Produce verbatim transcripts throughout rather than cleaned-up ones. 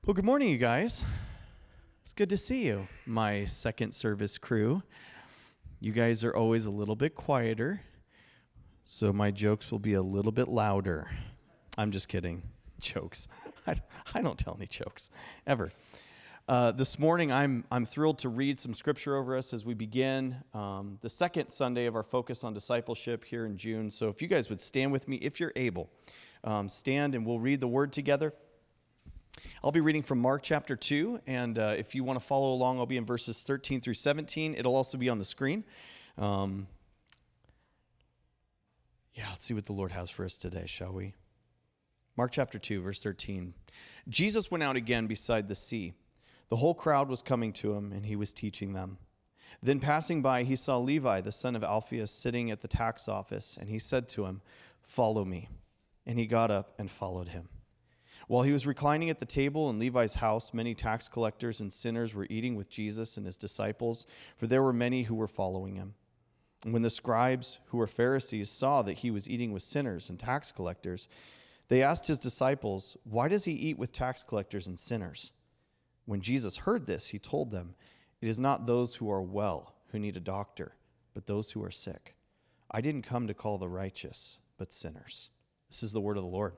Well, good morning, you guys. It's good to see you, my second service crew. You guys are always a little bit quieter, so my jokes will be a little bit louder. I'm just kidding. Jokes. I, I don't tell any jokes, ever. Uh, this morning, I'm I'm thrilled to read some scripture over us as we begin um, the second Sunday of our focus on discipleship here in June. So if you guys would stand with me, if you're able, um, stand and we'll read the word together. I'll be reading from Mark chapter two, and uh, if you want to follow along, I'll be in verses thirteen through seventeen. It'll also be on the screen. Um, yeah, let's see what the Lord has for us today, shall we? Mark chapter two, verse thirteen. Jesus went out again beside the sea. The whole crowd was coming to him, and he was teaching them. Then passing by, he saw Levi, the son of Alphaeus, sitting at the tax office, and he said to him, "Follow me." And he got up and followed him. While he was reclining at the table in Levi's house, many tax collectors and sinners were eating with Jesus and his disciples, for there were many who were following him. And when the scribes, who were Pharisees, saw that he was eating with sinners and tax collectors, they asked his disciples, "Why does he eat with tax collectors and sinners?" When Jesus heard this, he told them, "It is not those who are well who need a doctor, but those who are sick. I didn't come to call the righteous, but sinners." This is the word of the Lord.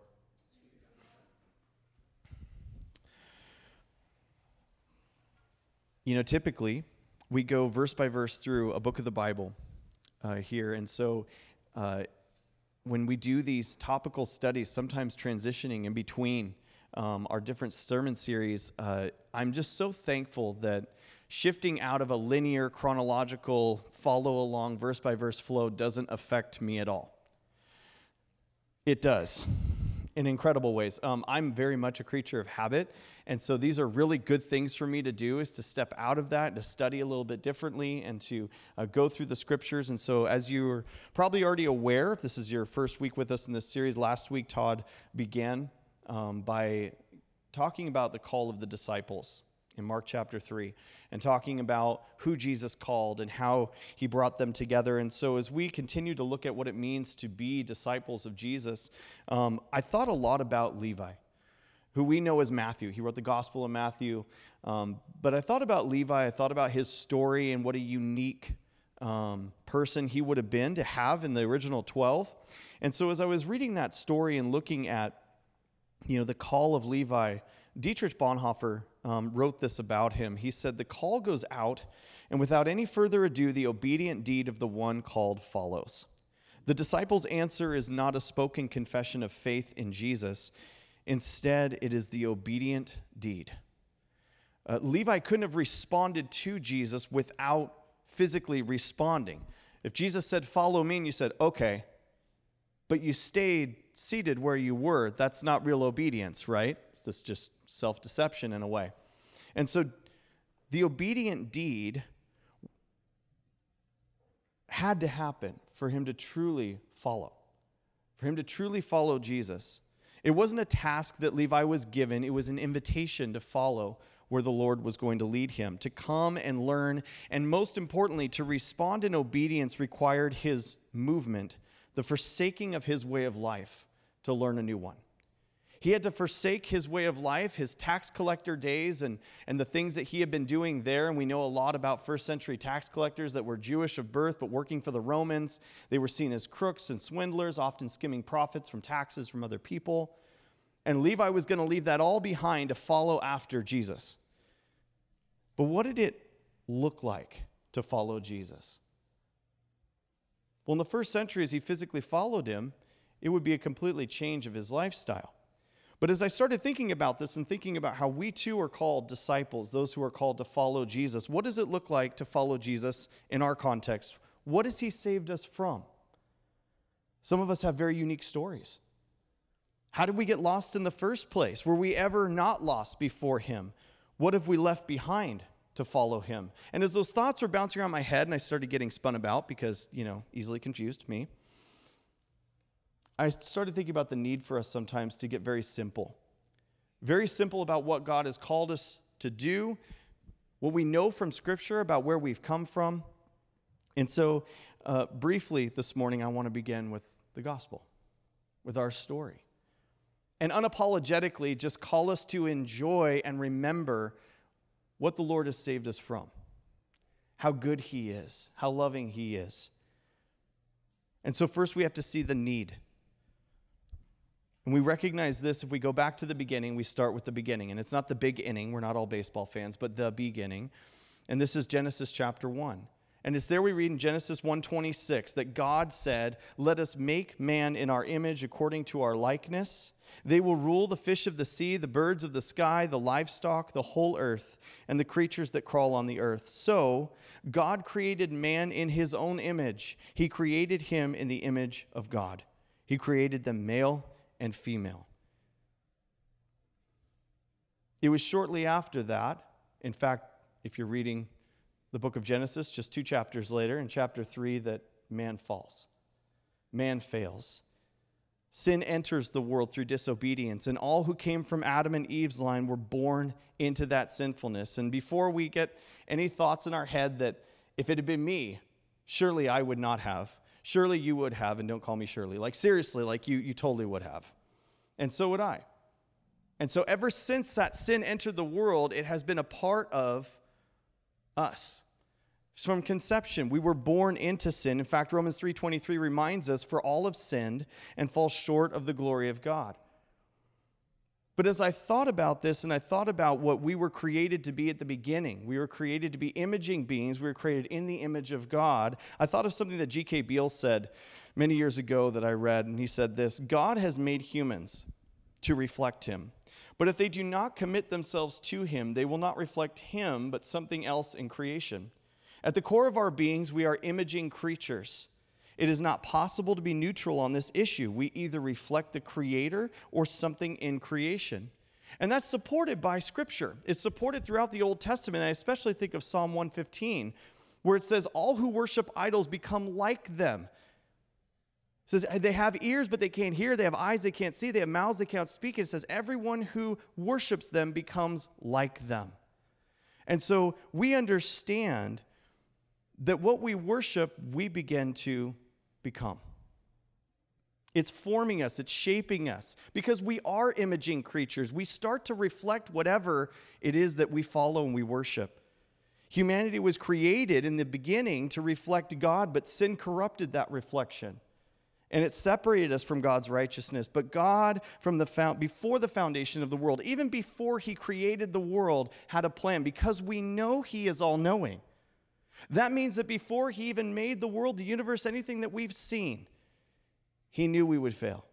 You know, typically, we go verse by verse through a book of the Bible uh, here, and so uh, when we do these topical studies, sometimes transitioning in between um, our different sermon series, uh, I'm just so thankful that shifting out of a linear, chronological, follow-along, verse-by-verse flow doesn't affect me at all. It does, in incredible ways. Um, I'm very much a creature of habit, and so these are really good things for me to do, is to step out of that, to study a little bit differently, and to uh, go through the scriptures. And so as you're probably already aware, if this is your first week with us in this series, last week Todd began um, by talking about the call of the disciples in Mark chapter three, and talking about who Jesus called and how he brought them together. And so as we continue to look at what it means to be disciples of Jesus, um, I thought a lot about Levi, who we know as Matthew. He wrote the Gospel of Matthew. Um, but I thought about Levi, I thought about his story and what a unique um, person he would have been to have in the original twelve. And so as I was reading that story and looking at, you know, the call of Levi, Dietrich Bonhoeffer um, wrote this about him. He said, "The call goes out, and without any further ado, the obedient deed of the one called follows. The disciples' answer is not a spoken confession of faith in Jesus. Instead, it is the obedient deed." Uh, Levi couldn't have responded to Jesus without physically responding. If Jesus said, "Follow me," and you said, "Okay," but you stayed seated where you were, that's not real obedience, right? It's just self-deception in a way. And so the obedient deed had to happen for him to truly follow, for him to truly follow Jesus. It wasn't a task that Levi was given. It was an invitation to follow where the Lord was going to lead him, to come and learn, and most importantly, to respond in obedience required his movement, the forsaking of his way of life to learn a new one. He had to forsake his way of life, his tax collector days, and, and the things that he had been doing there. And we know a lot about first century tax collectors that were Jewish of birth, but working for the Romans. They were seen as crooks and swindlers, often skimming profits from taxes from other people. And Levi was going to leave that all behind to follow after Jesus. But what did it look like to follow Jesus? Well, in the first century, as he physically followed him, it would be a completely change of his lifestyle. But as I started thinking about this and thinking about how we too are called disciples, those who are called to follow Jesus, what does it look like to follow Jesus in our context? What has he saved us from? Some of us have very unique stories. How did we get lost in the first place? Were we ever not lost before him? What have we left behind to follow him? And as those thoughts were bouncing around my head and I started getting spun about because, you know, easily confused, me, I started thinking about the need for us sometimes to get very simple. Very simple about what God has called us to do, what we know from Scripture about where we've come from. And so, uh, briefly this morning, I want to begin with the gospel, with our story. and unapologetically just call us to enjoy and remember what the Lord has saved us from, how good he is, how loving he is. And so first we have to see the need. And we recognize this if we go back to the beginning, we start with the beginning. And it's not the big inning, we're not all baseball fans, but the beginning. And this is Genesis chapter one. And it's there we read in Genesis one twenty-six that God said, "Let us make man in our image according to our likeness. They will rule the fish of the sea, the birds of the sky, the livestock, the whole earth, and the creatures that crawl on the earth." So God created man in his own image. He created him in the image of God. He created them male and female. It was shortly after that, in fact, if you're reading the book of Genesis, just two chapters later, in chapter three, that man falls. Man fails. Sin enters the world through disobedience, and all who came from Adam and Eve's line were born into that sinfulness. And before we get any thoughts in our head that if it had been me, surely I would not have. Surely you would have, and don't call me Shirley. Like seriously, like you, you totally would have. And so would I. And so ever since that sin entered the world, it has been a part of us. From conception, we were born into sin. In fact, Romans three twenty-three reminds us, "For all have sinned and fall short of the glory of God." But as I thought about this, and I thought about what we were created to be at the beginning, we were created to be imaging beings. We were created in the image of God. I thought of something that G K Beale said many years ago that I read, and he said this: "God has made humans to reflect him. But if they do not commit themselves to him, they will not reflect him, but something else in creation. At the core of our beings, we are imaging creatures. It is not possible to be neutral on this issue. We either reflect the Creator or something in creation." And that's supported by Scripture. It's supported throughout the Old Testament. I especially think of Psalm one fifteen, where it says, "All who worship idols become like them." It says they have ears, but they can't hear. They have eyes, they can't see. They have mouths, they can't speak. It says everyone who worships them becomes like them. And so we understand that what we worship, we begin to become. It's forming us, it's shaping us, because we are imaging creatures. We start to reflect whatever it is that we follow and we worship. Humanity was created in the beginning to reflect God, but sin corrupted that reflection. And it separated us from God's righteousness. But God, from the found, before the foundation of the world, even before he created the world, had a plan, because we know he is all-knowing. That means that before he even made the world, the universe, anything that we've seen, he knew we would fail.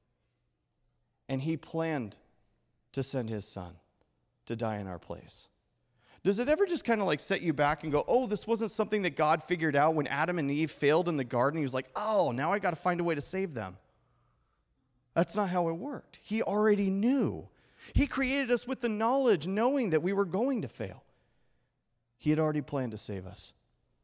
And he planned to send his son to die in our place. Does it ever just kind of like set you back and go, oh, this wasn't something that God figured out when Adam and Eve failed in the garden? He was like, oh, now I got to find a way to save them. That's not how it worked. He already knew. He created us with the knowledge, knowing that we were going to fail. He had already planned to save us.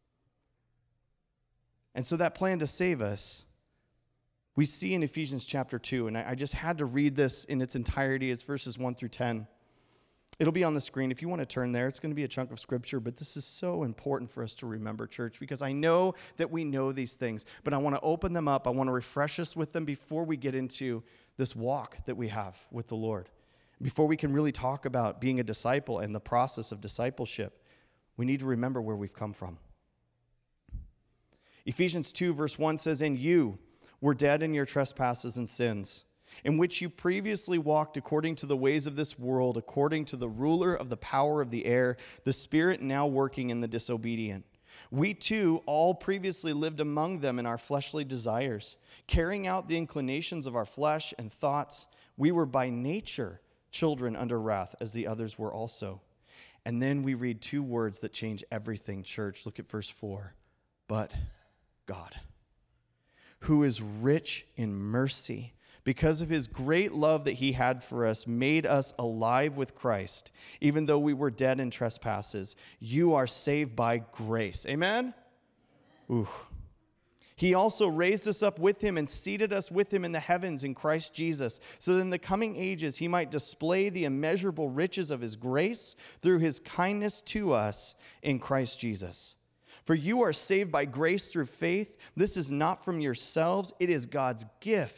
And so that plan to save us, we see in Ephesians chapter two, and I just had to read this in its entirety. It's verses one through ten. It'll be on the screen if you want to turn there. It's going to be a chunk of scripture, but this is so important for us to remember, church, because I know that we know these things, but I want to open them up. I want to refresh us with them before we get into this walk that we have with the Lord. Before we can really talk about being a disciple and the process of discipleship, we need to remember where we've come from. Ephesians two verse one says, "And you were dead in your trespasses and sins, in which you previously walked according to the ways of this world, according to the ruler of the power of the air, the spirit now working in the disobedient. We too all previously lived among them in our fleshly desires, carrying out the inclinations of our flesh and thoughts. We were by nature children under wrath, as the others were also." And then we read two words that change everything, church. Look at verse four. "But God, who is rich in mercy, because of his great love that he had for us, made us alive with Christ, even though we were dead in trespasses. You are saved by grace." Amen? Ooh. "He also raised us up with him and seated us with him in the heavens in Christ Jesus, so that in the coming ages he might display the immeasurable riches of his grace through his kindness to us in Christ Jesus. For you are saved by grace through faith. This is not from yourselves. It is God's gift,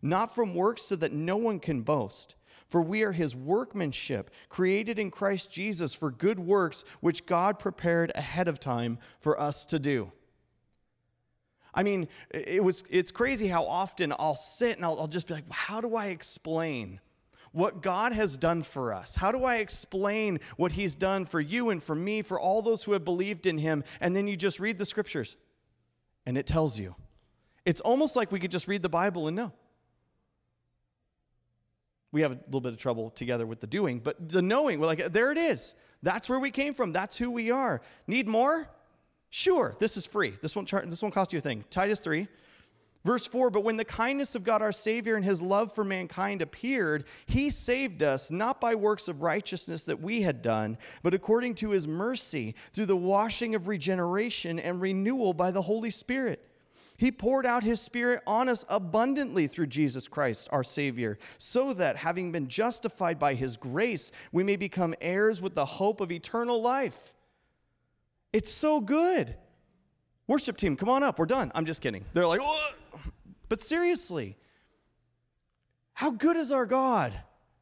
not from works so that no one can boast. For we are his workmanship, created in Christ Jesus for good works, which God prepared ahead of time for us to do. I mean, it was it's crazy how often I'll sit and I'll, I'll just be like, how do I explain what God has done for us? How do I explain what he's done for you and for me, for all those who have believed in him? And then you just read the scriptures and it tells you. It's almost like we could just read the Bible and know. We have a little bit of trouble together with the doing, but the knowing, we're like, there it is. That's where we came from. That's who we are. Need more? Sure, this is free. This won't, char- this won't cost you a thing. Titus three, verse four, but when the kindness of God our Savior and his love for mankind appeared, he saved us not by works of righteousness that we had done, but according to his mercy through the washing of regeneration and renewal by the Holy Spirit. He poured out his Spirit on us abundantly through Jesus Christ, our Savior, so that, having been justified by his grace, we may become heirs with the hope of eternal life. It's so good. Worship team, come on up. We're done. I'm just kidding. They're like, oh. But seriously, how good is our God?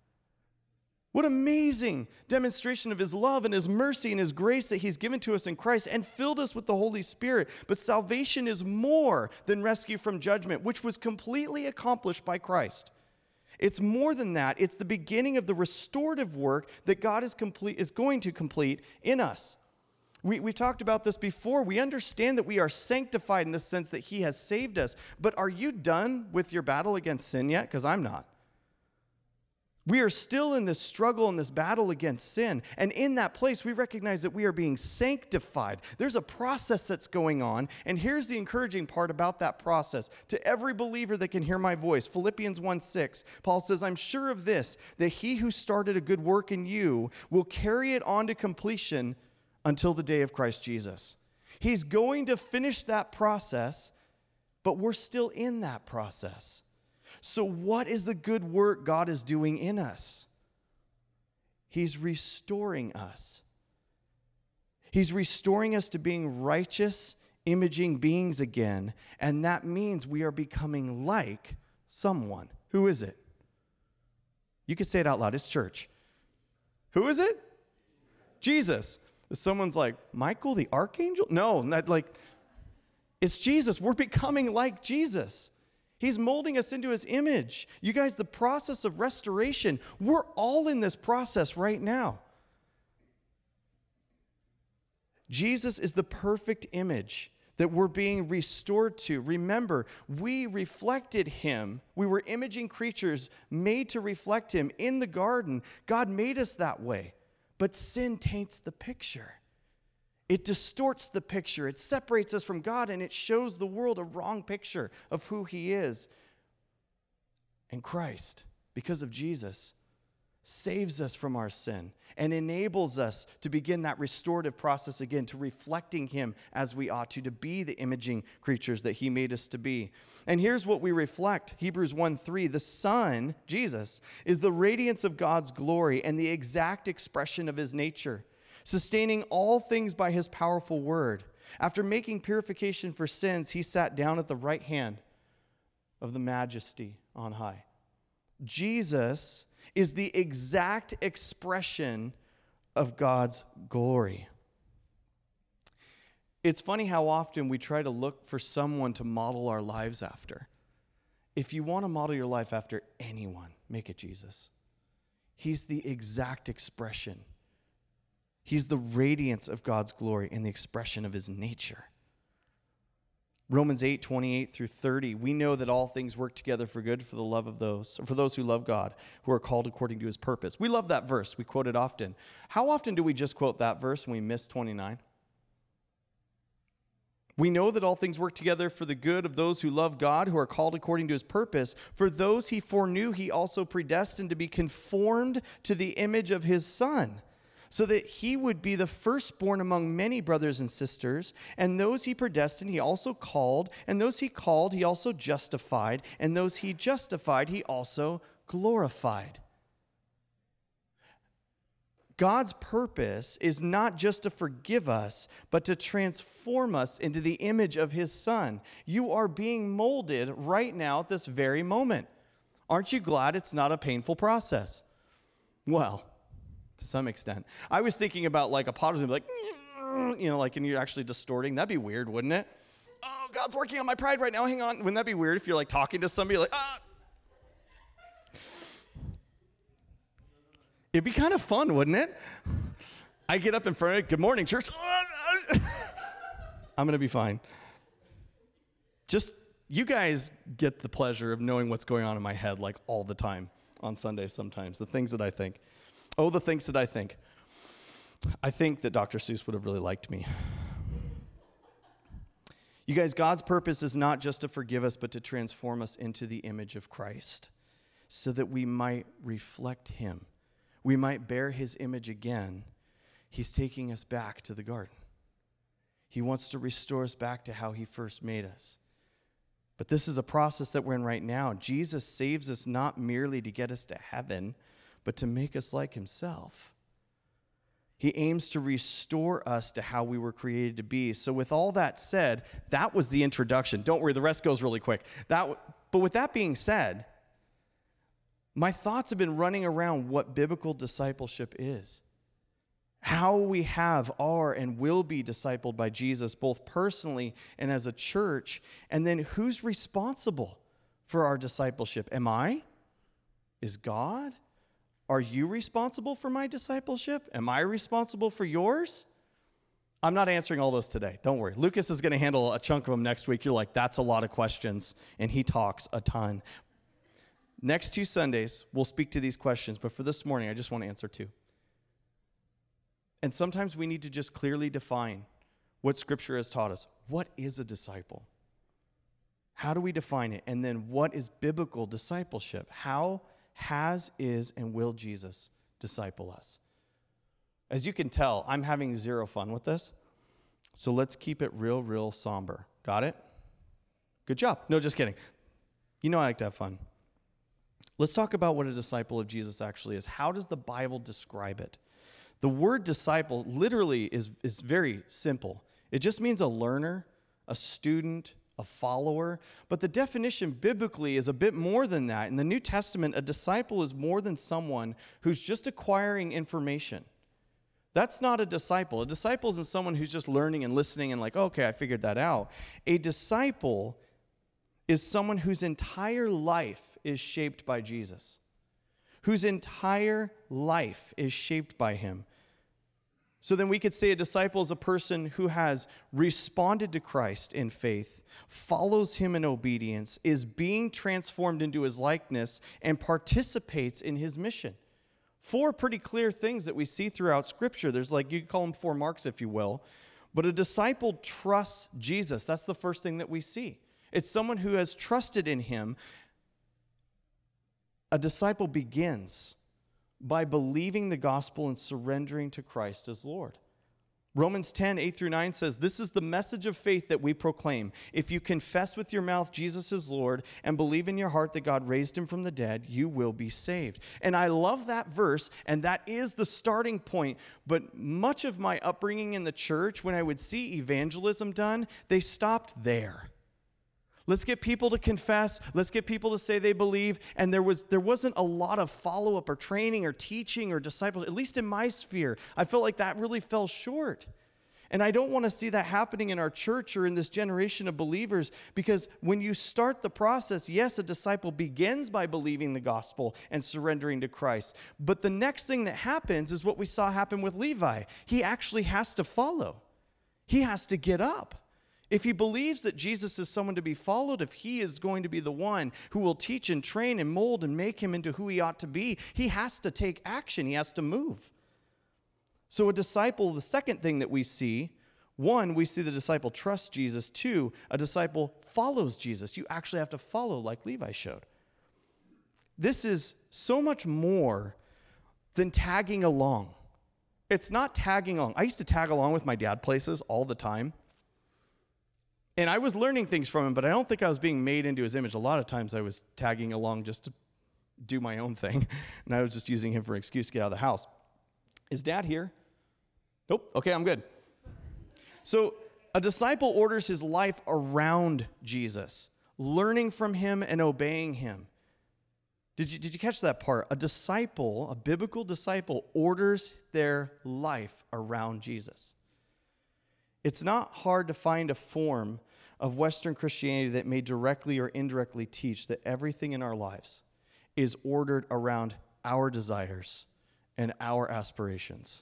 What amazing demonstration of his love and his mercy and his grace that he's given to us in Christ and filled us with the Holy Spirit. But salvation is more than rescue from judgment, which was completely accomplished by Christ. It's more than that. It's the beginning of the restorative work that God is complete, is going to complete in us. We, we've talked about this before. We understand that we are sanctified in the sense that he has saved us. But are you done with your battle against sin yet? Because I'm not. We are still in this struggle and this battle against sin. And in that place, we recognize that we are being sanctified. There's a process that's going on. And here's the encouraging part about that process. To every believer that can hear my voice, Philippians one six, Paul says, I'm sure of this, that he who started a good work in you will carry it on to completion until the day of Christ Jesus. He's going to finish that process, but we're still in that process. So what is the good work God is doing in us? He's restoring us. He's restoring us to being righteous, imaging beings again, and that means we are becoming like someone. Who is it? You can say it out loud. It's church. Who is it? Jesus. Someone's like, Michael the archangel? No, not like, it's Jesus. We're becoming like Jesus. He's molding us into his image. You guys, the process of restoration, we're all in this process right now. Jesus is the perfect image that we're being restored to. Remember, we reflected him. We were imaging creatures made to reflect him in the garden. God made us that way. But sin taints the picture. It distorts the picture. It separates us from God, and it shows the world a wrong picture of who he is. And Christ, because of Jesus, saves us from our sin and enables us to begin that restorative process again, to reflecting him as we ought to, to be the imaging creatures that he made us to be. And here's what we reflect. Hebrews one three, the Son, Jesus, is the radiance of God's glory and the exact expression of his nature, sustaining all things by his powerful word. After making purification for sins, he sat down at the right hand of the majesty on high. Jesus is the exact expression of God's glory. It's funny how often we try to look for someone to model our lives after. If you want to model your life after anyone, make it Jesus. He's the exact expression. He's the radiance of God's glory and the expression of his nature. Romans eight, twenty-eight through thirty, we know that all things work together for good for the love of those, for those who love God, who are called according to his purpose. We love that verse. We quote it often. How often do we just quote that verse and we miss twenty-nine? We know that all things work together for the good of those who love God, who are called according to his purpose. For those he foreknew, he also predestined to be conformed to the image of his Son, so that he would be the firstborn among many brothers and sisters. And those he predestined, he also called. And those he called, he also justified. And those he justified, he also glorified. God's purpose is not just to forgive us, but to transform us into the image of his Son. You are being molded right now at this very moment. Aren't you glad it's not a painful process? Well, to some extent. I was thinking about like a potter's gonna be like, you know, like, and you're actually distorting. That'd be weird, wouldn't it? Oh, God's working on my pride right now. Hang on. Wouldn't that be weird if you're like talking to somebody like, ah? It'd be kind of fun, wouldn't it? I get up in front of it. Good morning, church. I'm going to be fine. Just, you guys get the pleasure of knowing what's going on in my head like all the time on Sundays sometimes. The things that I think. Oh, the things that I think. I think that Doctor Seuss would have really liked me. You guys, God's purpose is not just to forgive us, but to transform us into the image of Christ so that we might reflect him. We might bear his image again. He's taking us back to the garden. He wants to restore us back to how he first made us. But this is a process that we're in right now. Jesus saves us not merely to get us to heaven, but to make us like himself. He aims to restore us to how we were created to be. So with all that said, that was the introduction. Don't worry, the rest goes really quick. That, but with that being said, my thoughts have been running around what biblical discipleship is. How we have, are, and will be discipled by Jesus, both personally and as a church. And then who's responsible for our discipleship? Am I? Is God? Are you responsible for my discipleship? Am I responsible for yours? I'm not answering all those today. Don't worry. Lucas is going to handle a chunk of them next week. You're like, that's a lot of questions. And he talks a ton. Next two Sundays, we'll speak to these questions. But for this morning, I just want to answer two. And sometimes we need to just clearly define what Scripture has taught us. What is a disciple? How do we define it? And then what is biblical discipleship? How has, is, and will Jesus disciple us? As you can tell, I'm having zero fun with this. So let's keep it real, real somber. Got it? Good job. No, just kidding. You know I like to have fun. Let's talk about what a disciple of Jesus actually is. How does the Bible describe it? The word disciple literally is, is very simple. It just means a learner, a student, a follower. But the definition biblically is a bit more than that. In the New Testament, a disciple is more than someone who's just acquiring information. That's not a disciple. A disciple isn't someone who's just learning and listening and like, okay, I figured that out. A disciple is someone whose entire life is shaped by Jesus, whose entire life is shaped by him. So then we could say a disciple is a person who has responded to Christ in faith, follows him in obedience, is being transformed into his likeness, and participates in his mission. Four pretty clear things that we see throughout Scripture. There's like, you could call them four marks, if you will. But a disciple trusts Jesus. That's the first thing that we see. It's someone who has trusted in him. A disciple begins by believing the gospel and surrendering to Christ as Lord. Romans ten, eight through nine says, this is the message of faith that we proclaim. If you confess with your mouth Jesus is Lord and believe in your heart that God raised him from the dead, you will be saved. And I love that verse, and that is the starting point. But much of my upbringing in the church, when I would see evangelism done, they stopped there. Let's get people to confess. Let's get people to say they believe. And there was there wasn't a lot of follow-up or training or teaching or discipleship, at least in my sphere. I felt like that really fell short. And I don't want to see that happening in our church or in this generation of believers, because when you start the process, yes, a disciple begins by believing the gospel and surrendering to Christ. But the next thing that happens is what we saw happen with Levi. He actually has to follow. He has to get up. If he believes that Jesus is someone to be followed, if he is going to be the one who will teach and train and mold and make him into who he ought to be, he has to take action. He has to move. So a disciple, the second thing that we see, one, we see the disciple trust Jesus. Two, a disciple follows Jesus. You actually have to follow like Levi showed. This is so much more than tagging along. It's not tagging along. I used to tag along with my dad places all the time. And I was learning things from him, but I don't think I was being made into his image. A lot of times I was tagging along just to do my own thing, and I was just using him for an excuse to get out of the house. Is Dad here? Nope. Okay, I'm good. So a disciple orders his life around Jesus, learning from him and obeying him. Did you, did you catch that part? A disciple, a biblical disciple, orders their life around Jesus. It's not hard to find a form of Western Christianity that may directly or indirectly teach that everything in our lives is ordered around our desires and our aspirations.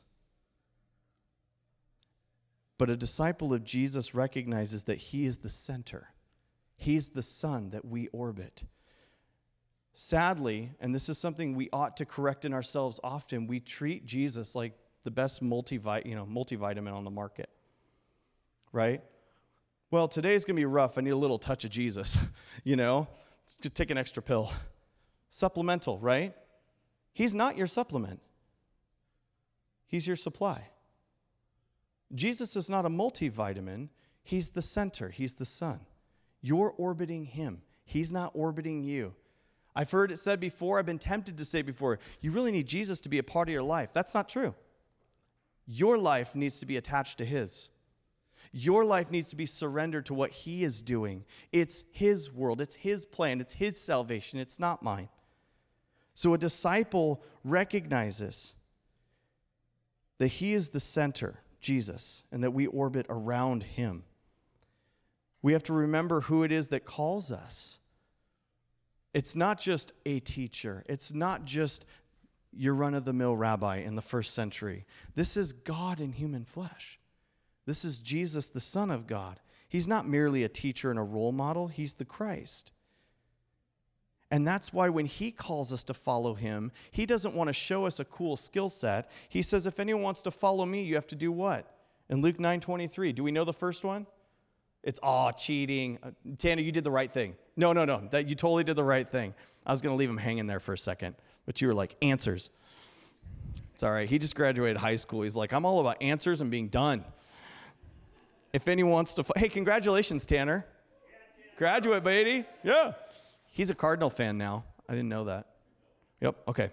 But a disciple of Jesus recognizes that he is the center. He's the sun that we orbit. Sadly, and this is something we ought to correct in ourselves often, we treat Jesus like the best multivit- you know, multivitamin on the market, right? Well, today's going to be rough. I need a little touch of Jesus, you know? Just take an extra pill. Supplemental, right? He's not your supplement. He's your supply. Jesus is not a multivitamin. He's the center. He's the sun. You're orbiting him. He's not orbiting you. I've heard it said before, I've been tempted to say before, you really need Jesus to be a part of your life. That's not true. Your life needs to be attached to his. Your life needs to be surrendered to what he is doing. It's his world. It's his plan. It's his salvation. It's not mine. So a disciple recognizes that he is the center, Jesus, and that we orbit around him. We have to remember who it is that calls us. It's not just a teacher. It's not just your run-of-the-mill rabbi in the first century. This is God in human flesh. This is Jesus, the Son of God. He's not merely a teacher and a role model. He's the Christ. And that's why when he calls us to follow him, he doesn't want to show us a cool skill set. He says, if anyone wants to follow me, you have to do what? In Luke nine twenty-three, do we know the first one? It's, oh, cheating. Uh, Tanner, you did the right thing. No, no, no, that you totally did the right thing. I was going to leave him hanging there for a second, but you were like, answers. It's all right. He just graduated high school. He's like, I'm all about answers and being done. If anyone wants to, hey, congratulations, Tanner. Graduate, baby. Yeah. He's a Cardinal fan now. I didn't know that. Yep, okay.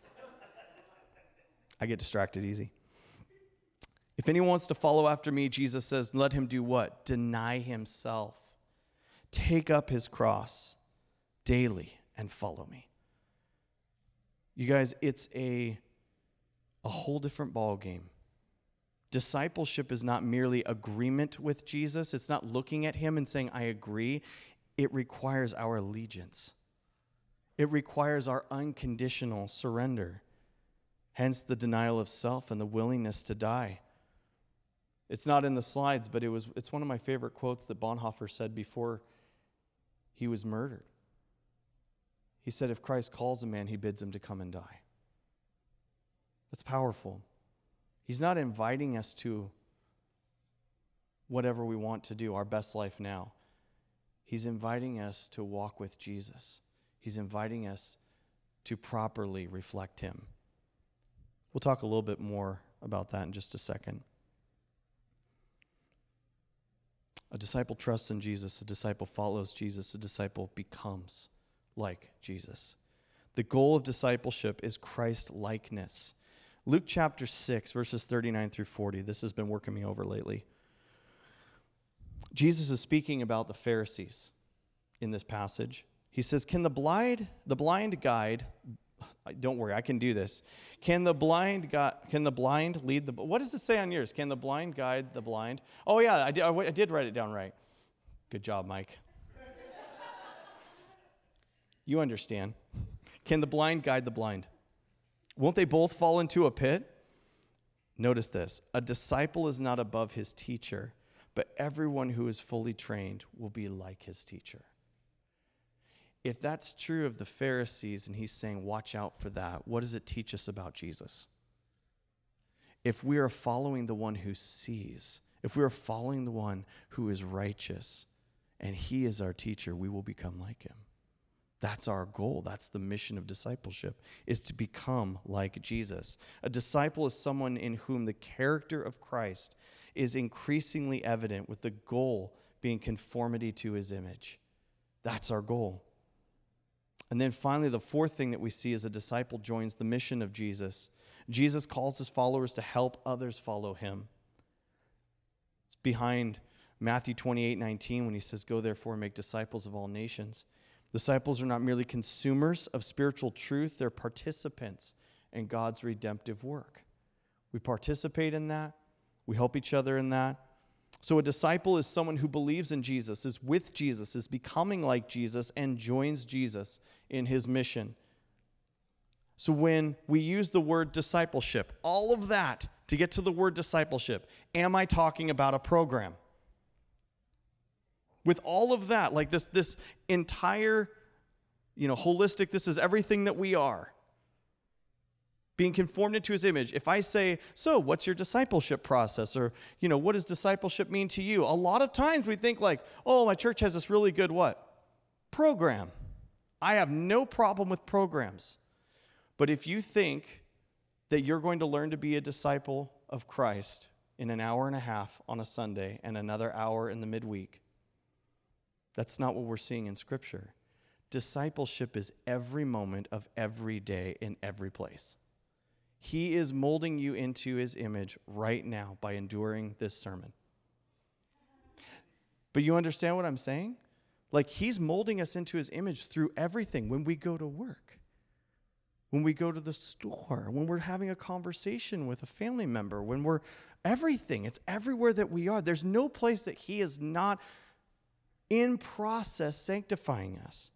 I get distracted easy. If anyone wants to follow after me, Jesus says, let him do what? Deny himself. Take up his cross daily and follow me. You guys, it's a, a whole different ball game. Discipleship is not merely agreement with Jesus. It's not looking at him and saying, I agree. It requires our allegiance. It requires our unconditional surrender. Hence the denial of self and the willingness to die. It's not in the slides, but it was, it's one of my favorite quotes that Bonhoeffer said before he was murdered. He said, if Christ calls a man, he bids him to come and die. That's powerful. He's not inviting us to whatever we want to do, our best life now. He's inviting us to walk with Jesus. He's inviting us to properly reflect him. We'll talk a little bit more about that in just a second. A disciple trusts in Jesus. A disciple follows Jesus. A disciple becomes like Jesus. The goal of discipleship is Christ-likeness. Luke chapter six, verses thirty-nine through forty. This has been working me over lately. Jesus is speaking about the Pharisees in this passage. He says, can the blind, the blind guide, don't worry, I can do this. Can the blind guide, can the blind lead the, what does it say on yours? Can the blind guide the blind? Oh yeah, I did, I did write it down right. Good job, Mike. You understand. Can the blind guide the blind? Won't they both fall into a pit? Notice this. A disciple is not above his teacher, but everyone who is fully trained will be like his teacher. If that's true of the Pharisees, and he's saying, watch out for that, what does it teach us about Jesus? If we are following the one who sees, if we are following the one who is righteous, and he is our teacher, we will become like him. That's our goal. That's the mission of discipleship, is to become like Jesus. A disciple is someone in whom the character of Christ is increasingly evident, with the goal being conformity to his image. That's our goal. And then finally, the fourth thing that we see is a disciple joins the mission of Jesus. Jesus calls his followers to help others follow him. It's behind Matthew twenty-eight nineteen when he says, go therefore and make disciples of all nations. Disciples are not merely consumers of spiritual truth, they're participants in God's redemptive work. We participate in that. We help each other in that. So a disciple is someone who believes in Jesus, is with Jesus, is becoming like Jesus, and joins Jesus in his mission. So when we use the word discipleship, all of that to get to the word discipleship, am I talking about a program? With all of that, like this, this entire, you know, holistic, this is everything that we are. Being conformed into his image. If I say, so what's your discipleship process? Or, you know, what does discipleship mean to you? A lot of times we think like, oh, my church has this really good what? Program. I have no problem with programs. But if you think that you're going to learn to be a disciple of Christ in an hour and a half on a Sunday and another hour in the midweek, that's not what we're seeing in Scripture. Discipleship is every moment of every day in every place. He is molding you into his image right now by enduring this sermon. But you understand what I'm saying? Like, he's molding us into his image through everything. When we go to work, when we go to the store, when we're having a conversation with a family member, when we're everything. It's everywhere that we are. There's no place that he is not in process sanctifying us.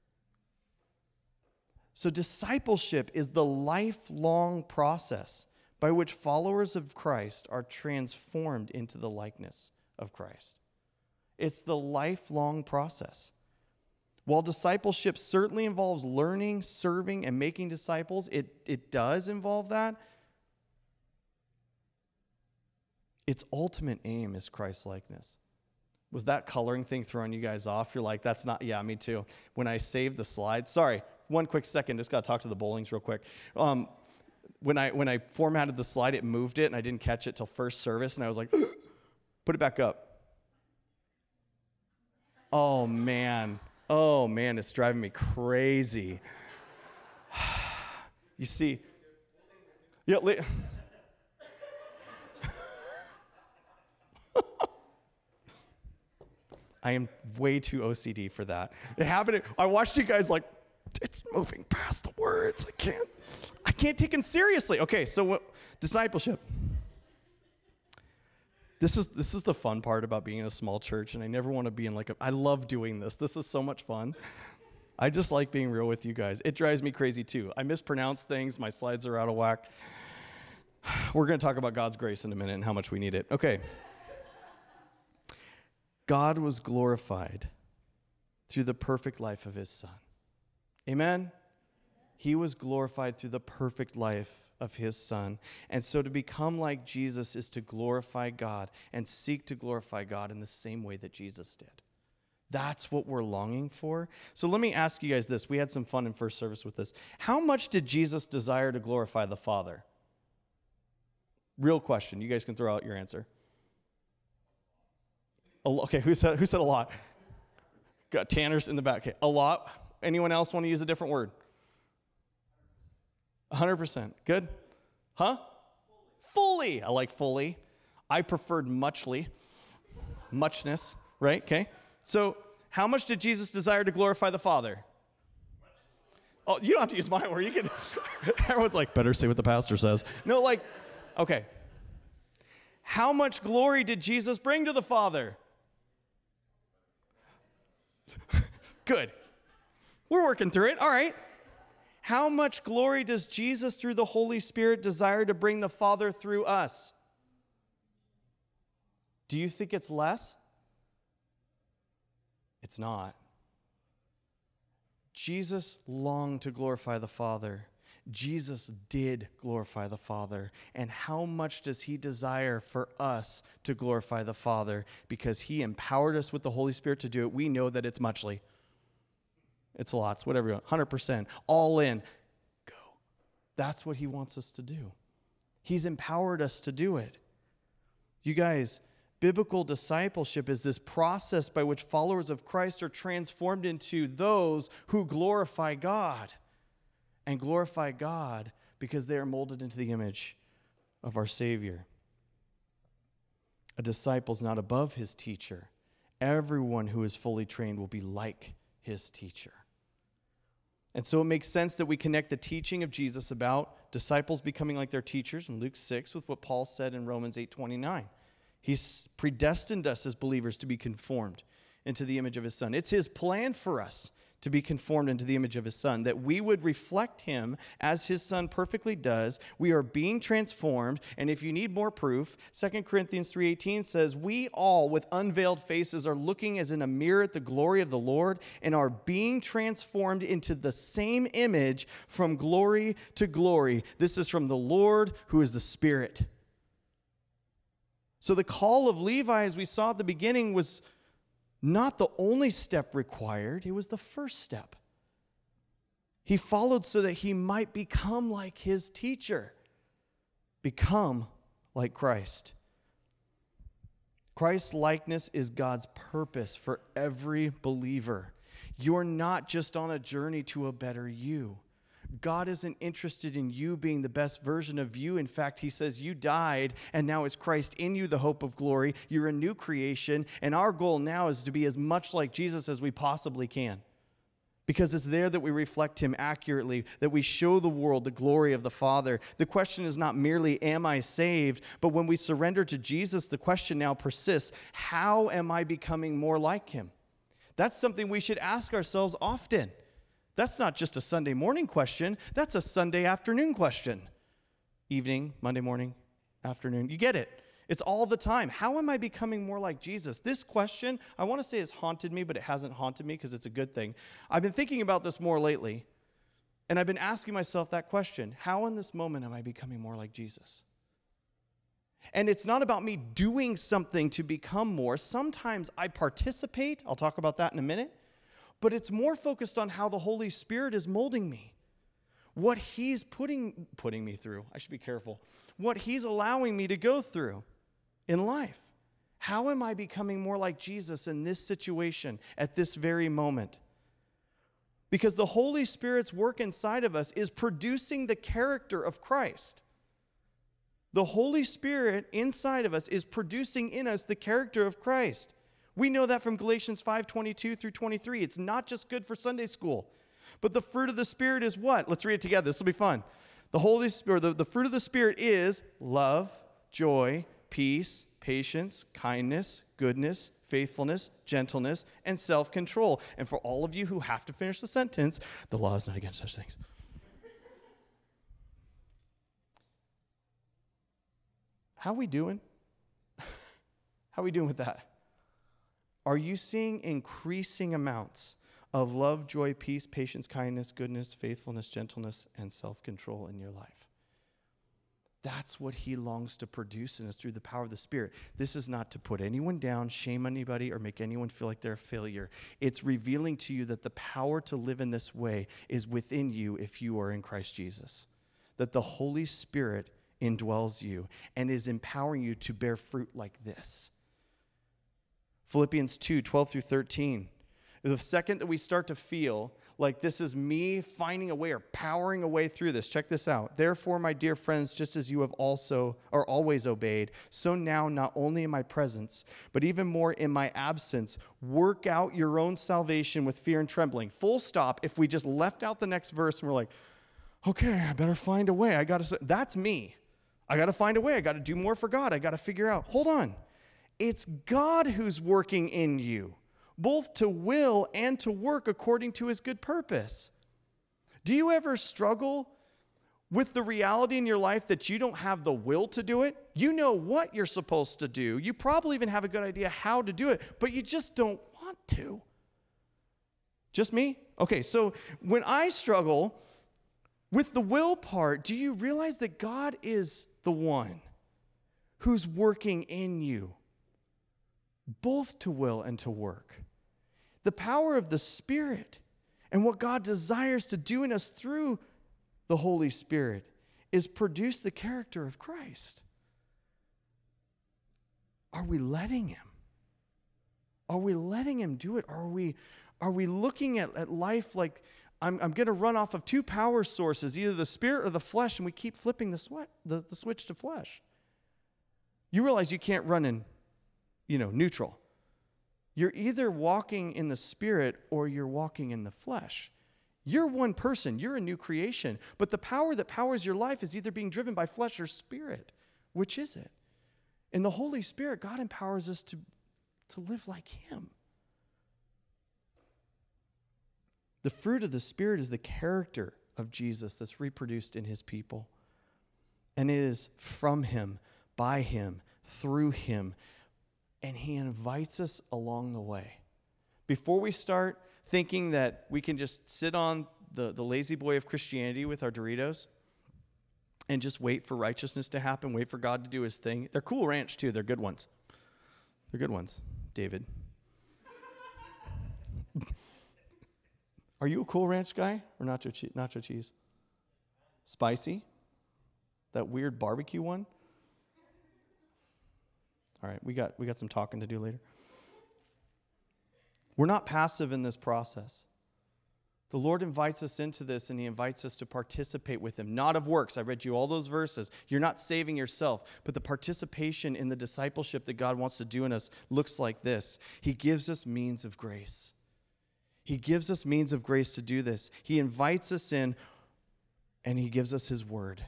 So discipleship is the lifelong process by which followers of Christ are transformed into the likeness of Christ. It's the lifelong process. While discipleship certainly involves learning, serving, and making disciples, it, it does involve that. Its ultimate aim is Christ-likeness. Was that coloring thing throwing you guys off? You're like, that's not, yeah, me too. When I saved the slide, sorry, one quick second, just got to talk to the Bowlings real quick. Um, when I when I formatted the slide, it moved it, and I didn't catch it till first service, and I was like, put it back up. Oh, man. Oh, man, it's driving me crazy. You see, yeah, li- I am way too O C D for that. It happened. I watched you guys like, it's moving past the words. I can't, I can't take them seriously. Okay, so what, discipleship. This is this is the fun part about being in a small church, and I never want to be in like a, I love doing this. This is so much fun. I just like being real with you guys. It drives me crazy too. I mispronounce things. My slides are out of whack. We're going to talk about God's grace in a minute and how much we need it. Okay. God was glorified through the perfect life of his Son. Amen? He was glorified through the perfect life of his Son. And so to become like Jesus is to glorify God and seek to glorify God in the same way that Jesus did. That's what we're longing for. So let me ask you guys this. We had some fun in first service with this. How much did Jesus desire to glorify the Father? Real question. You guys can throw out your answer. Okay, who said, who said a lot? Got Tanner's in the back. Okay, a lot. Anyone else want to use a different word? one hundred percent. Good? Huh? Fully. fully. I like fully. I preferred muchly. Muchness, right? Okay. So how much did Jesus desire to glorify the Father? Oh, you don't have to use my word. You can. Everyone's like, better say what the pastor says. No, like, okay. How much glory did Jesus bring to the Father? Good. We're working through it. All right. How much glory does Jesus, through the Holy Spirit, desire to bring the Father through us? Do you think it's less? It's not. Jesus longed to glorify the Father. Jesus did glorify the Father. And how much does he desire for us to glorify the Father? Because he empowered us with the Holy Spirit to do it. We know that it's muchly. It's lots, whatever you want. one hundred percent. All in. Go. That's what he wants us to do. He's empowered us to do it. You guys, biblical discipleship is this process by which followers of Christ are transformed into those who glorify God. And glorify God because they are molded into the image of our Savior. A disciple is not above his teacher. Everyone who is fully trained will be like his teacher. And so it makes sense that we connect the teaching of Jesus about disciples becoming like their teachers in Luke six with what Paul said in Romans eight twenty-nine. He's predestined us as believers to be conformed into the image of his Son. It's his plan for us to be conformed into the image of his Son, that we would reflect him as his Son perfectly does. We are being transformed, and if you need more proof, Second Corinthians three eighteen says, we all with unveiled faces are looking as in a mirror at the glory of the Lord and are being transformed into the same image from glory to glory. This is from the Lord who is the Spirit. So the call of Levi, as we saw at the beginning, was not the only step required, it was the first step. He followed so that he might become like his teacher, become like Christ. Christ's likeness is God's purpose for every believer. You're not just on a journey to a better you. God isn't interested in you being the best version of you. In fact, he says you died, and now it's Christ in you, the hope of glory. You're a new creation, and our goal now is to be as much like Jesus as we possibly can. Because it's there that we reflect him accurately, that we show the world the glory of the Father. The question is not merely, am I saved? But when we surrender to Jesus, the question now persists, how am I becoming more like him? That's something we should ask ourselves often. That's not just a Sunday morning question. That's a Sunday afternoon question. Evening, Monday morning, afternoon. You get it. It's all the time. How am I becoming more like Jesus? This question, I want to say has haunted me, but it hasn't haunted me because it's a good thing. I've been thinking about this more lately, and I've been asking myself that question. How in this moment am I becoming more like Jesus? And it's not about me doing something to become more. Sometimes I participate. I'll talk about that in a minute. But it's more focused on how the Holy Spirit is molding me. What he's putting, putting me through. I should be careful. What he's allowing me to go through in life. How am I becoming more like Jesus in this situation at this very moment? Because the Holy Spirit's work inside of us is producing the character of Christ. The Holy Spirit inside of us is producing in us the character of Christ. We know that from Galatians five twenty-two through twenty-three. It's not just good for Sunday school. But the fruit of the Spirit is what? Let's read it together. This will be fun. The Holy Spirit, the, the fruit of the Spirit is love, joy, peace, patience, kindness, goodness, faithfulness, gentleness, and self-control. And for all of you who have to finish the sentence, the law is not against such things. How are we doing? How are we doing with that? Are you seeing increasing amounts of love, joy, peace, patience, kindness, goodness, faithfulness, gentleness, and self-control in your life? That's what he longs to produce in us through the power of the Spirit. This is not to put anyone down, shame anybody, or make anyone feel like they're a failure. It's revealing to you that the power to live in this way is within you if you are in Christ Jesus. That the Holy Spirit indwells you and is empowering you to bear fruit like this. Philippians two, twelve through thirteen. The second that we start to feel like this is me finding a way or powering a way through this, check this out. Therefore, my dear friends, just as you have also or always obeyed, so now not only in my presence, but even more in my absence, work out your own salvation with fear and trembling. Full stop. If we just left out the next verse and we're like, okay, I better find a way. I got to. That's me. I got to find a way. I got to do more for God. I got to figure out. Hold on. It's God who's working in you, both to will and to work according to his good purpose. Do you ever struggle with the reality in your life that you don't have the will to do it? You know what you're supposed to do. You probably even have a good idea how to do it, but you just don't want to. Just me? Okay, so when I struggle with the will part, do you realize that God is the one who's working in you, both to will and to work? The power of the Spirit and what God desires to do in us through the Holy Spirit is produce the character of Christ. Are we letting him? Are we letting him do it? Are we, are we looking at, at life like I'm, I'm going to run off of two power sources, either the Spirit or the flesh, and we keep flipping the, sweat, the, the switch to flesh? You realize you can't run in, you know, neutral. You're either walking in the Spirit or you're walking in the flesh. You're one person. You're a new creation. But the power that powers your life is either being driven by flesh or spirit. Which is it? In the Holy Spirit, God empowers us to, to live like him. The fruit of the Spirit is the character of Jesus that's reproduced in his people. And it is from him, by him, through him. And he invites us along the way. Before we start thinking that we can just sit on the, the lazy boy of Christianity with our Doritos and just wait for righteousness to happen, wait for God to do his thing. They're Cool Ranch, too. They're good ones. They're good ones, David. Are you a Cool Ranch guy or nacho, che- nacho cheese? Spicy? That weird barbecue one? All right, we got we got some talking to do later. We're not passive in this process. The Lord invites us into this, and he invites us to participate with him. Not of works. I read you all those verses. You're not saving yourself, but the participation in the discipleship that God wants to do in us looks like this. He gives us means of grace. He gives us means of grace to do this. He invites us in, and he gives us his word.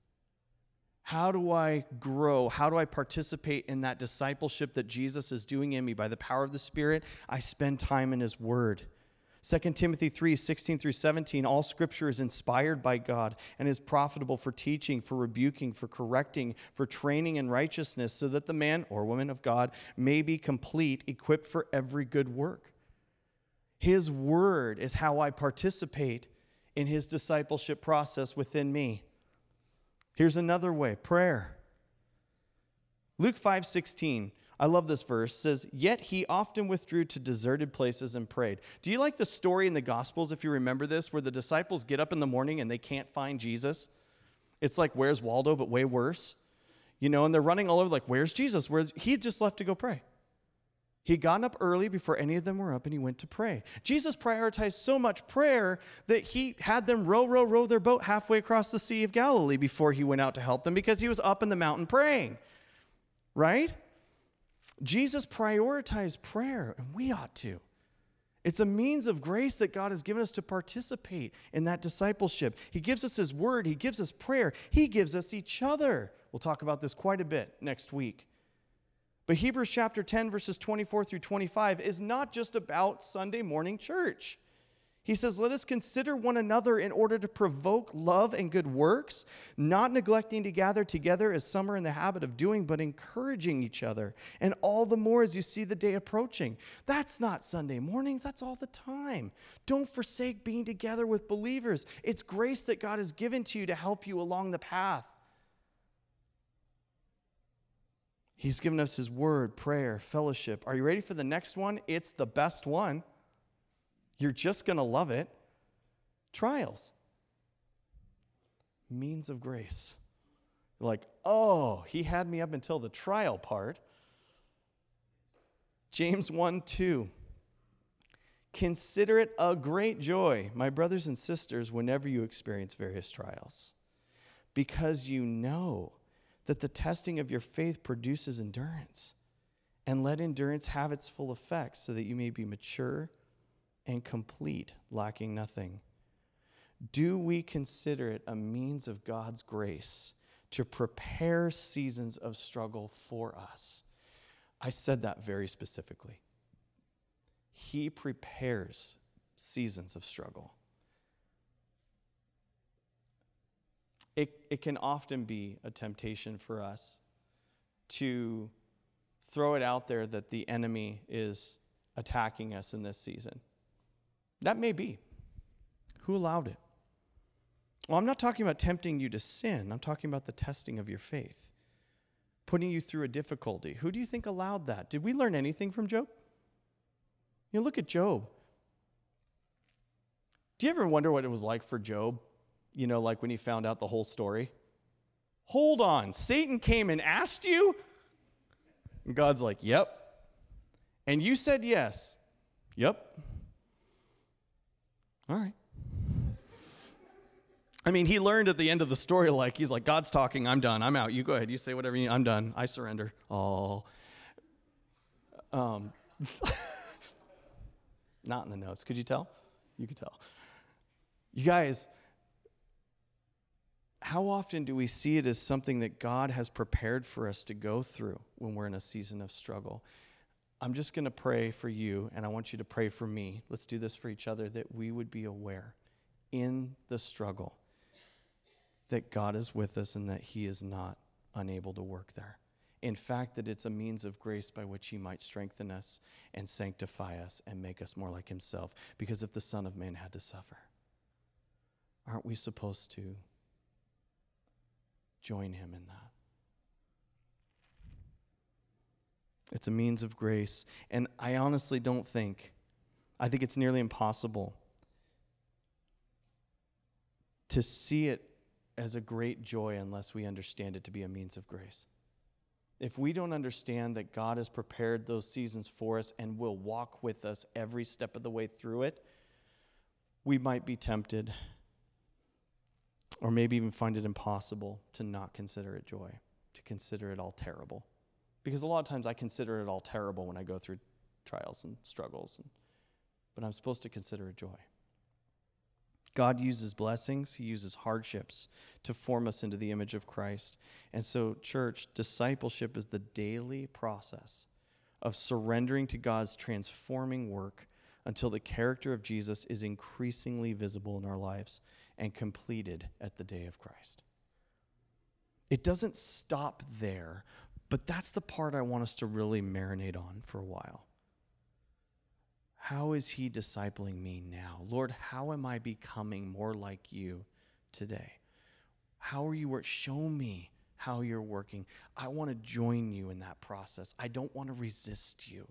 How do I grow? How do I participate in that discipleship that Jesus is doing in me by the power of the Spirit? I spend time in his word. Second Timothy three, sixteen through seventeen, all scripture is inspired by God and is profitable for teaching, for rebuking, for correcting, for training in righteousness, so that the man or woman of God may be complete, equipped for every good work. His word is how I participate in his discipleship process within me. Here's another way, prayer. Luke five sixteen, I love this verse, says, "Yet he often withdrew to deserted places and prayed." Do you like the story in the Gospels, if you remember this, where the disciples get up in the morning and they can't find Jesus? It's like, where's Waldo, but way worse. You know, and they're running all over like, where's Jesus? Where's he just left to go pray. He'd gotten up early before any of them were up, and he went to pray. Jesus prioritized so much prayer that he had them row, row, row their boat halfway across the Sea of Galilee before he went out to help them, because he was up in the mountain praying, right? Jesus prioritized prayer, and we ought to. It's a means of grace that God has given us to participate in that discipleship. He gives us his word. He gives us prayer. He gives us each other. We'll talk about this quite a bit next week. But Hebrews chapter ten, verses twenty-four through twenty-five is not just about Sunday morning church. He says, "Let us consider one another in order to provoke love and good works, not neglecting to gather together as some are in the habit of doing, but encouraging each other, and all the more as you see the day approaching." That's not Sunday mornings. That's all the time. Don't forsake being together with believers. It's grace that God has given to you to help you along the path. He's given us his word, prayer, fellowship. Are you ready for the next one? It's the best one. You're just going to love it. Trials. Means of grace. You're like, oh, he had me up until the trial part. James one two. "Consider it a great joy, my brothers and sisters, whenever you experience various trials, because you know that the testing of your faith produces endurance. And let endurance have its full effect, so that you may be mature and complete, lacking nothing." Do we consider it a means of God's grace to prepare seasons of struggle for us? I said that very specifically. He prepares seasons of struggle. It, it can often be a temptation for us to throw it out there that the enemy is attacking us in this season. That may be. Who allowed it? Well, I'm not talking about tempting you to sin. I'm talking about the testing of your faith, putting you through a difficulty. Who do you think allowed that? Did we learn anything from Job? You know, look at Job. Do you ever wonder what it was like for Job? You know, like when he found out the whole story. Hold on, Satan came and asked you? And God's like, yep. And you said yes. Yep. All right. I mean, he learned at the end of the story, like, he's like, God's talking, I'm done, I'm out. You go ahead, you say whatever you need, I'm done, I surrender. Oh. Um, not in the notes. Could you tell? You could tell. You guys, how often do we see it as something that God has prepared for us to go through when we're in a season of struggle? I'm just going to pray for you, and I want you to pray for me. Let's do this for each other, that we would be aware in the struggle that God is with us and that he is not unable to work there. In fact, that it's a means of grace by which he might strengthen us and sanctify us and make us more like himself. Because if the Son of Man had to suffer, aren't we supposed to join him in that? It's a means of grace. And I honestly don't think, I think it's nearly impossible to see it as a great joy unless we understand it to be a means of grace. If we don't understand that God has prepared those seasons for us and will walk with us every step of the way through it, we might be tempted, or maybe even find it impossible to not consider it joy, to consider it all terrible. Because a lot of times I consider it all terrible when I go through trials and struggles, and, but I'm supposed to consider it joy. God uses blessings, he uses hardships to form us into the image of Christ. And so, church, discipleship is the daily process of surrendering to God's transforming work until the character of Jesus is increasingly visible in our lives and completed at the day of Christ. It doesn't stop there, but that's the part I want us to really marinate on for a while. How is he discipling me now? Lord, how am I becoming more like you today? How are you working? Show me how you're working. I want to join you in that process. I don't want to resist you.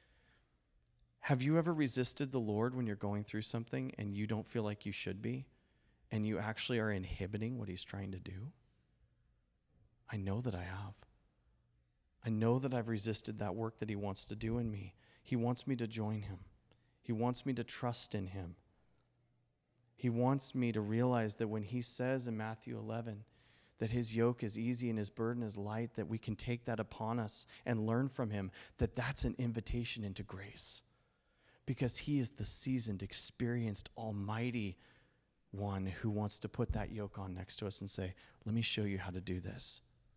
Have you ever resisted the Lord when you're going through something and you don't feel like you should be, and you actually are inhibiting what he's trying to do? I know that I have. I know that I've resisted that work that he wants to do in me. He wants me to join him. He wants me to trust in him. He wants me to realize that when he says in Matthew eleven that his yoke is easy and his burden is light, that we can take that upon us and learn from him, that that's an invitation into grace. Because he is the seasoned, experienced, almighty one who wants to put that yoke on next to us and say, let me show you how to do this.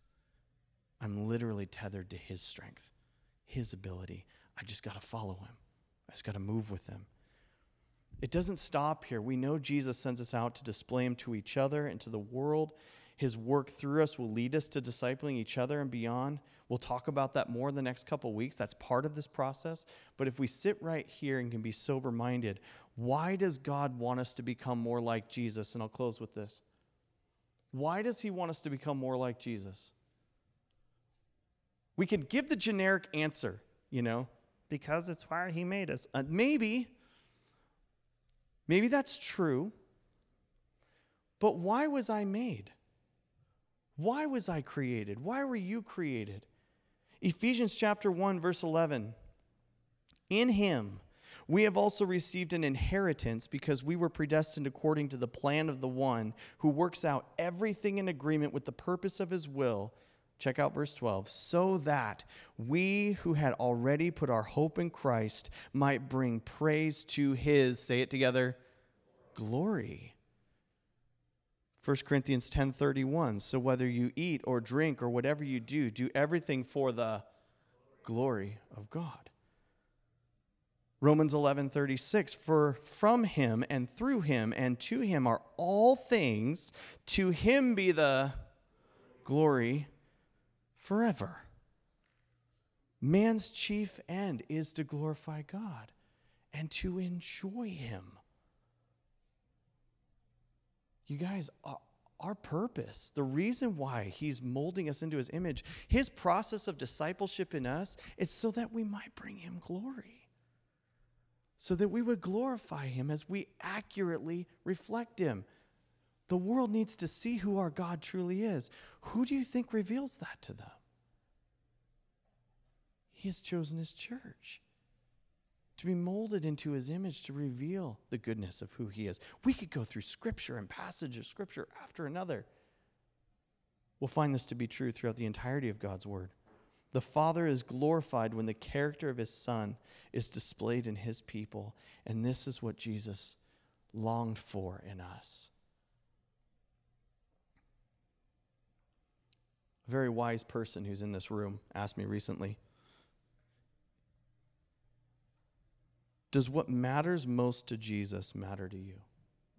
I'm literally tethered to his strength, his ability. I just got to follow him. I just got to move with him. It doesn't stop here. We know Jesus sends us out to display him to each other and to the world. His work through us will lead us to discipling each other and beyond. We'll talk about that more in the next couple weeks. That's part of this process. But if we sit right here and can be sober-minded, why does God want us to become more like Jesus? And I'll close with this. Why does he want us to become more like Jesus? We can give the generic answer, you know, because it's why he made us. Uh, maybe, maybe that's true, but why was I made? Why was I created? Why were you created? Ephesians chapter one, verse eleven. In him we have also received an inheritance because we were predestined according to the plan of the one who works out everything in agreement with the purpose of his will. Check out verse twelve. So that we who had already put our hope in Christ might bring praise to his, say it together, glory. First Corinthians ten thirty-one. So whether you eat or drink or whatever you do, do everything for the glory of God. Romans eleven thirty-six. For from him and through him and to him are all things. To him be the glory forever. Man's chief end is to glorify God and to enjoy him. You guys, our purpose, the reason why he's molding us into his image, his process of discipleship in us, it's so that we might bring him glory. So that we would glorify him as we accurately reflect him. The world needs to see who our God truly is. Who do you think reveals that to them? He has chosen his church to be molded into his image, to reveal the goodness of who he is. We could go through scripture and passage of scripture after another. We'll find this to be true throughout the entirety of God's word. The Father is glorified when the character of his Son is displayed in his people. And this is what Jesus longed for in us. A very wise person who's in this room asked me recently, does what matters most to Jesus matter to you?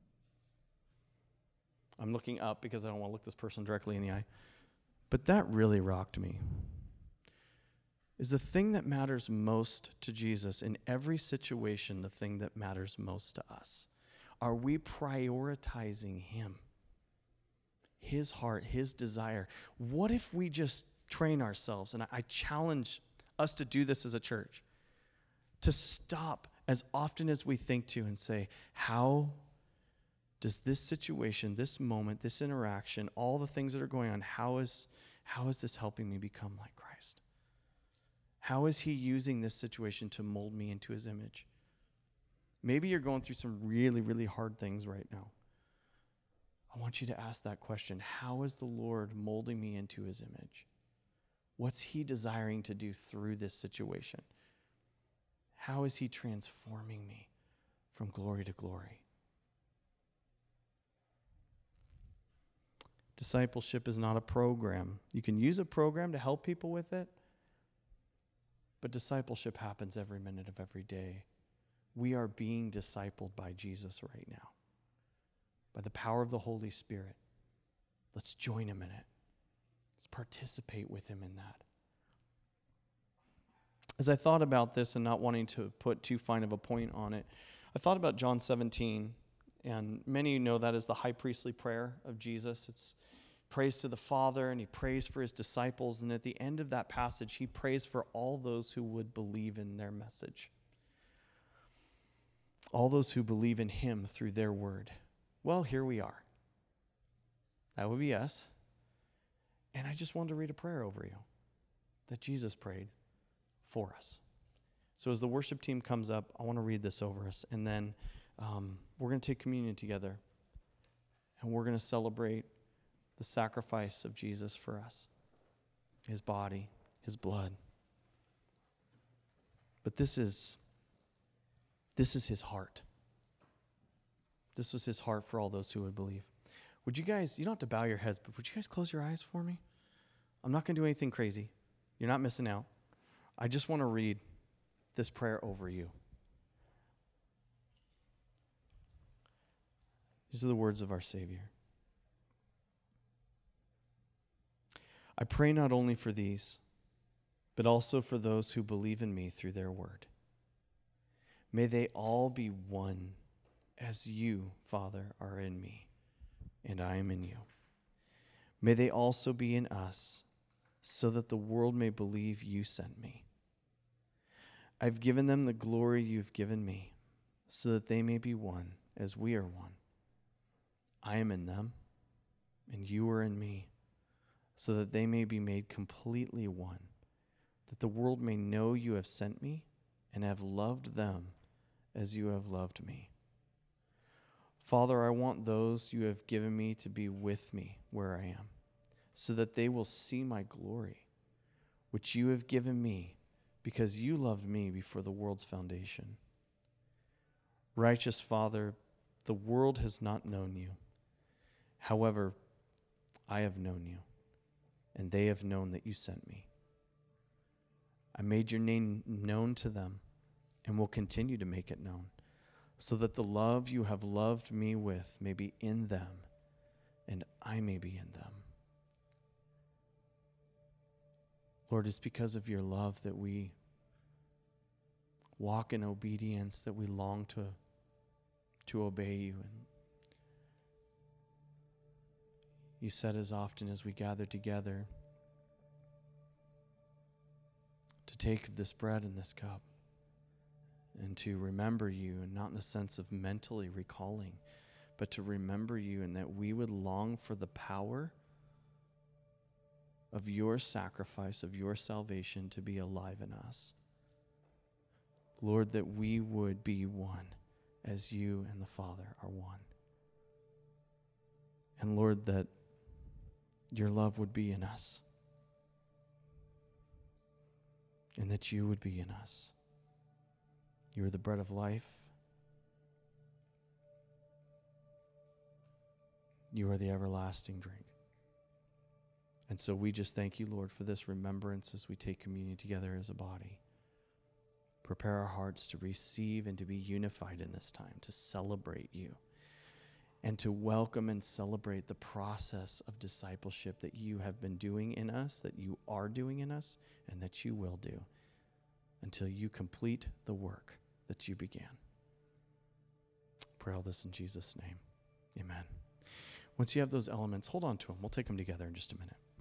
I'm looking up because I don't want to look this person directly in the eye. But that really rocked me. Is the thing that matters most to Jesus in every situation the thing that matters most to us? Are we prioritizing him? His heart, his desire. What if we just train ourselves, and I, I challenge us to do this as a church, to stop as often as we think to and say, how does this situation, this moment, this interaction, all the things that are going on, how is, how is this helping me become like Christ? How is he using this situation to mold me into his image? Maybe you're going through some really, really hard things right now. I want you to ask that question. How is the Lord molding me into his image? What's he desiring to do through this situation? How is he transforming me from glory to glory? Discipleship is not a program. You can use a program to help people with it, but discipleship happens every minute of every day. We are being discipled by Jesus right now, by the power of the Holy Spirit. Let's join him in it. Let's participate with him in that. As I thought about this and not wanting to put too fine of a point on it, I thought about John seventeen, and many of you know that as the high priestly prayer of Jesus. It's prays to the Father, and he prays for his disciples, and at the end of that passage, he prays for all those who would believe in their message. All those who believe in him through their word. Well, here we are. That would be us. And I just wanted to read a prayer over you that Jesus prayed for us. So as the worship team comes up, I want to read this over us, and then um, we're going to take communion together, and we're going to celebrate the sacrifice of Jesus for us, his body, his blood. But this is, this is his heart. This was his heart for all those who would believe. Would you guys, you don't have to bow your heads, but would you guys close your eyes for me? I'm not going to do anything crazy. You're not missing out. I just want to read this prayer over you. These are the words of our Savior. I pray not only for these, but also for those who believe in me through their word. May they all be one, as you, Father, are in me, and I am in you. May they also be in us, so that the world may believe you sent me. I've given them the glory you've given me, so that they may be one, as we are one. I am in them, and you are in me, so that they may be made completely one, that the world may know you have sent me and have loved them as you have loved me. Father, I want those you have given me to be with me where I am, so that they will see my glory, which you have given me because you loved me before the world's foundation. Righteous Father, the world has not known you. However, I have known you, and they have known that you sent me. I made your name known to them and will continue to make it known, so that the love you have loved me with may be in them and I may be in them. Lord, it's because of your love that we walk in obedience, that we long to, to obey you. And you said as often as we gather together to take of this bread and this cup and to remember you, and not in the sense of mentally recalling, but to remember you, and that we would long for the power of your sacrifice, of your salvation to be alive in us. Lord, that we would be one as you and the Father are one. And Lord, that your love would be in us, and that you would be in us. You are the bread of life. You are the everlasting drink. And so we just thank you, Lord, for this remembrance as we take communion together as a body. Prepare our hearts to receive and to be unified in this time, to celebrate you, and to welcome and celebrate the process of discipleship that you have been doing in us, that you are doing in us, and that you will do until you complete the work that you began. Pray all this in Jesus' name. Amen. Once you have those elements, hold on to them. We'll take them together in just a minute.